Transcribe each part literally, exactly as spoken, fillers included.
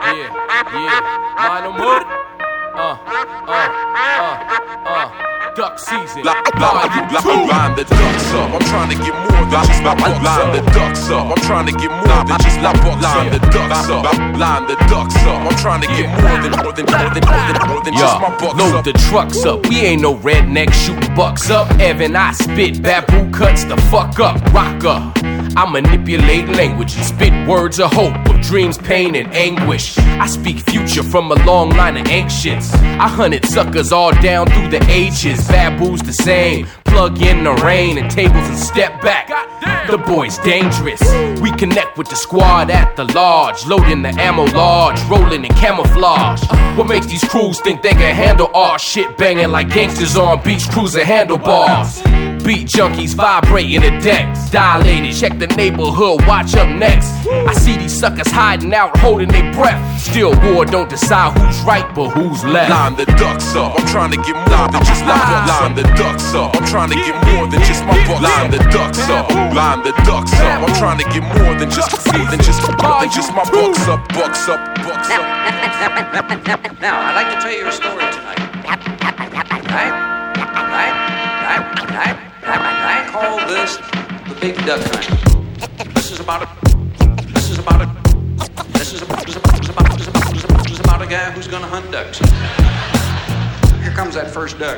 Yeah, yeah. Mind them hood. Uh, uh, uh, uh. Duck season. Line, line, line, line the ducks up. I'm trying to get more than just my bucks up. Line the ducks up. I'm trying to get more than just my bucks up. Line the ducks up. Line the ducks up. I'm trying to get more than more than more than more than more than just my bucks up. Load the trucks up. We ain't no redneck shooting bucks up. Evan, I spit babu cuts the fuck up. Rocker. I manipulate language and spit words of hope, of dreams, pain, and anguish. I speak future from a long line of ancients. I hunted suckers all down through the ages. Baboos the same. Plug in the rain and tables and step back. The boy's dangerous. We connect with the squad at the lodge, loading the ammo large, rolling in camouflage. What makes these crews think they can handle our shit, banging like gangsters on beach cruiser handlebars? Beat junkies vibrating the decks, dilated, check the neighborhood, watch up next. I see these suckers hiding out, holding their breath. Still war don't decide who's right, but who's left. Line the ducks up, I'm trying to get more than just my bucks up. Line the ducks up, I'm trying to get more than just my bucks. Line the ducks up, line the ducks up, I'm trying to get more than just more than just more than just my bucks up, bucks up, bucks up. Now, I'd like to tell you a story tonight. Right? Right? Right? Right? I call this the Big Duck Hunt. This is about a. This is about a. This is about. This is about. This is about. This is about. This is about, this is about a guy who's going to hunt ducks. Here comes that first duck.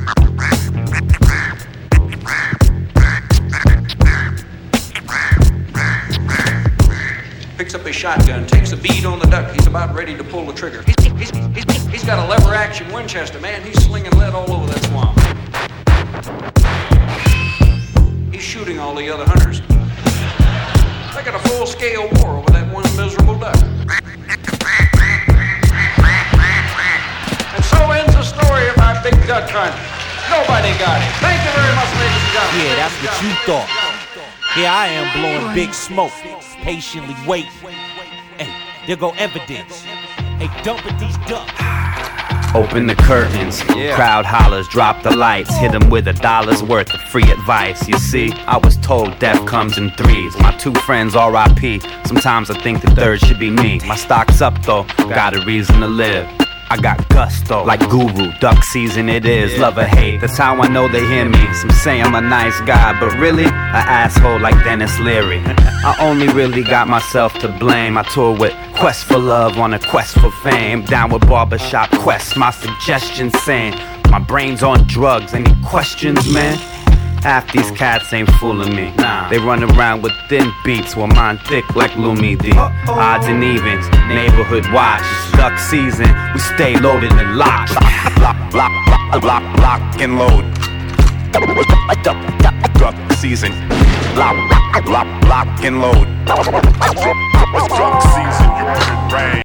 Picks up his shotgun, takes a bead on the duck. He's about ready to pull the trigger. He's, he's, he's, he's got a lever action Winchester, man. He's slinging lead all over that swamp. He's shooting all the other hunters. They got a full-scale war over that one miserable duck. And so ends the story of our Big Duck Hunt. Nobody got it. Thank you very much, ladies and gentlemen. Yeah, that's what you thought. Here I am blowing big smoke, patiently waiting. Hey, there go evidence. Hey, dumping these ducks. Open the curtains, yeah. Crowd hollers, drop the lights, hit them with a dollar's worth of free advice. You see, I was told death comes in threes. My two friends R I P, sometimes I think the third should be me. My stock's up though, got a reason to live. I got gusto, like Guru, duck season it is, yeah. Love or hate, that's how I know they hear me. Some say I'm a nice guy, but really, an asshole like Dennis Leary. I only really got myself to blame. I tour with Quest for Love on a quest for fame. Down with Barbershop Quest, my suggestion saying my brain's on drugs, any questions, man? Half these cats ain't fooling me. Nah. They run around with thin beats while mine thick like Lumidi. Odds and evens, neighborhood watch. It's duck season, we stay loaded and locked. Lock, lock, lock, lock, lock and load. Duck season. Lock, lock, lock and load. Duck season, you're in rain.